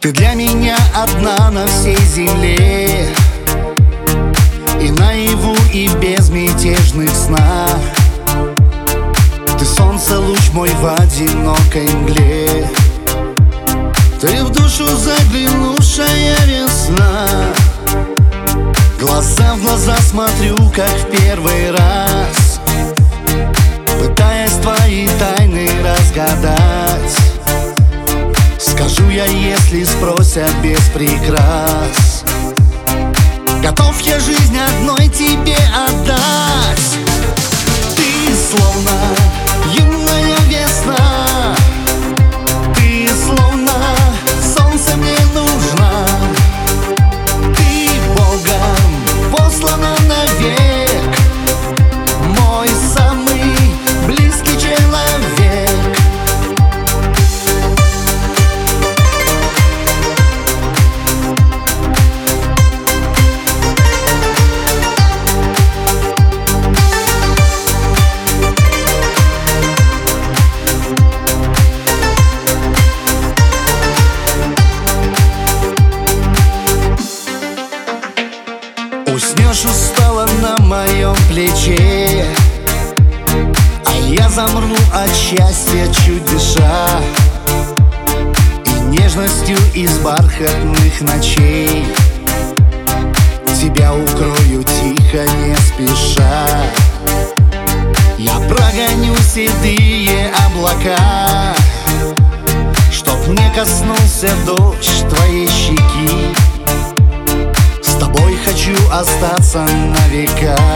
Ты для меня одна на всей земле, и наяву, и в безмятежных снах. Ты солнце, луч мой в одинокой мгле. Ты в душу заглянувшая весна. Глаза в глаза смотрю, как в первый раз, пытаясь твои тайны разгадать. Скажу я, если спросят без прикрас. Готов я жизнь одной тебе отдать. Ты словно юная весна, ты словно солнце мне нужна. Ты Богом послана навек, мой самый близкий человек. Уснешь устала на моем плече, а я замру от счастья, чуть дыша, и нежностью из бархатных ночей тебя укрою тихо, не спеша. Я прогоню седые облака, чтоб не коснулся дождь твоей щеки. С тобой хочу остаться на века.